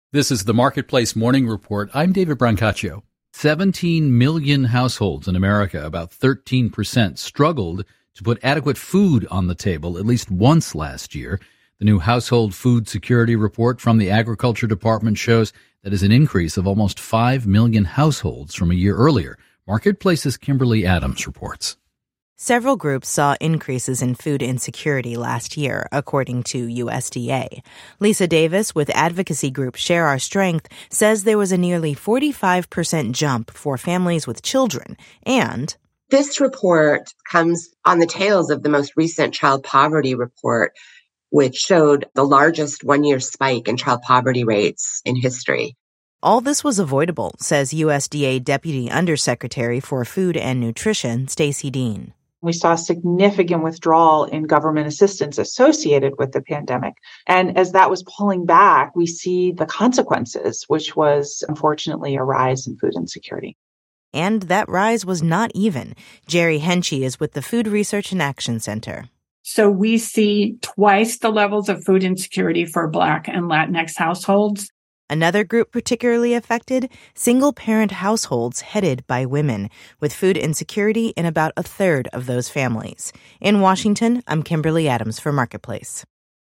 This is the Marketplace Morning Report. I'm David Brancaccio. 17 million households in America, about 13%, struggled to put adequate food on the table at least once last year. The new Household Food Security Report from the Agriculture Department shows that is an increase of almost 5 million households from a year earlier. Marketplace's Kimberly Adams reports. Several groups saw increases in food insecurity last year, according to USDA. Lisa Davis with advocacy group Share Our Strength says there was a nearly 45% jump for families with children, and this report comes on the tails of the most recent child poverty report, which showed the largest one-year spike in child poverty rates in history. All this was avoidable, says USDA Deputy Undersecretary for Food and Nutrition, Stacey Dean. We saw significant withdrawal in government assistance associated with the pandemic. And as that was pulling back, we see the consequences, which was unfortunately a rise in food insecurity. And that rise was not even. Jerry Henchy is with the Food Research and Action Center. So we see twice the levels of food insecurity for Black and Latinx households. Another group particularly affected, single-parent households headed by women, with food insecurity in about a third of those families. In Washington, I'm Kimberly Adams for Marketplace.